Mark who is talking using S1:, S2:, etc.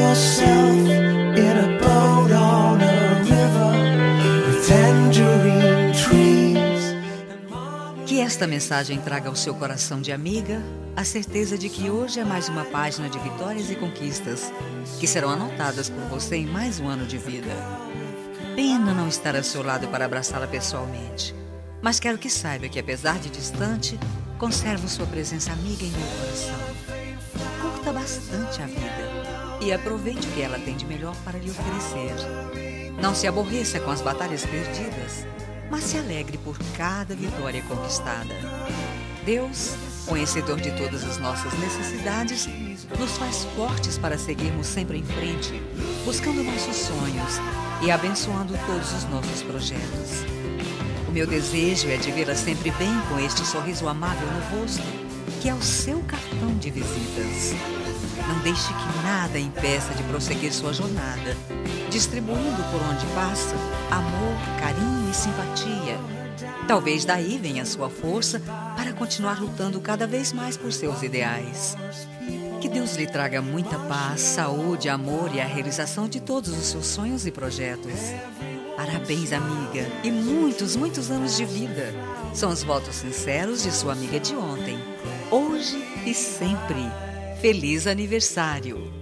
S1: yourself in a boat on a river with tangerine trees.
S2: Que esta mensagem traga ao seu coração de amiga a certeza de que hoje é mais uma página de vitórias e conquistas que serão anotadas por você em mais um ano de vida. Pena não estar ao seu lado para abraçá-la pessoalmente, mas quero que saiba que, apesar de distante, conservo sua presença amiga em meu coração. Curta bastante a vida e aproveite o que ela tem de melhor para lhe oferecer. Não se aborreça com as batalhas perdidas, mas se alegre por cada vitória conquistada. Deus, conhecedor de todas as nossas necessidades, nos faz fortes para seguirmos sempre em frente, buscando nossos sonhos e abençoando todos os nossos projetos. O meu desejo é de vê-la sempre bem com este sorriso amável no rosto, que é o seu cartão de visitas. Não deixe que nada impeça de prosseguir sua jornada, distribuindo por onde passa amor, carinho e simpatia. Talvez daí venha sua força para continuar lutando cada vez mais por seus ideais. Que Deus lhe traga muita paz, saúde, amor e a realização de todos os seus sonhos e projetos. Parabéns, amiga, e muitos, muitos anos de vida. São os votos sinceros de sua amiga de ontem, hoje e sempre. Feliz aniversário!